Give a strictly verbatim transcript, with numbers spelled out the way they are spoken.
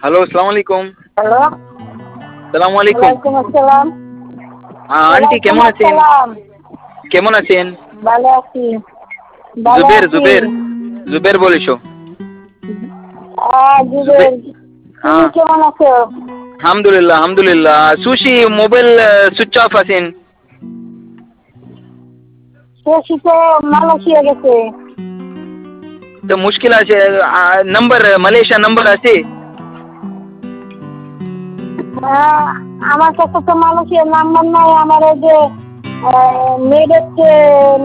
Hello, আসসালামু আলাইকুম। Hello. সালামু আলাইকুম। ওয়ালাইকুম আসসালাম। আ আন্টি ওয়ালাইকুম কেমন আছেন? আসসালাম। কেমন আছেন? ভালো আছি। ভালো জুবের, আছি। জুবের, জুবের বলেছো। আ জুবে জুবের। তুমি হ্যাঁ। কেমন আছো? হামদুলিল্লাহ, হামদুলিল্লাহ। সুশি মোবাইল সুইচ অফ আছেন। শশী তো মালয়েশিয়া গেছে। তো মুশকিল আছে। আ নাম্বার মালয়েশিয়া নাম্বার আছে? হ্যাঁ, আমার কাছে তো মালয়েশিয়ার নাম্বার নাই। আমার ওই যে আ মেয়েদের চেয়ে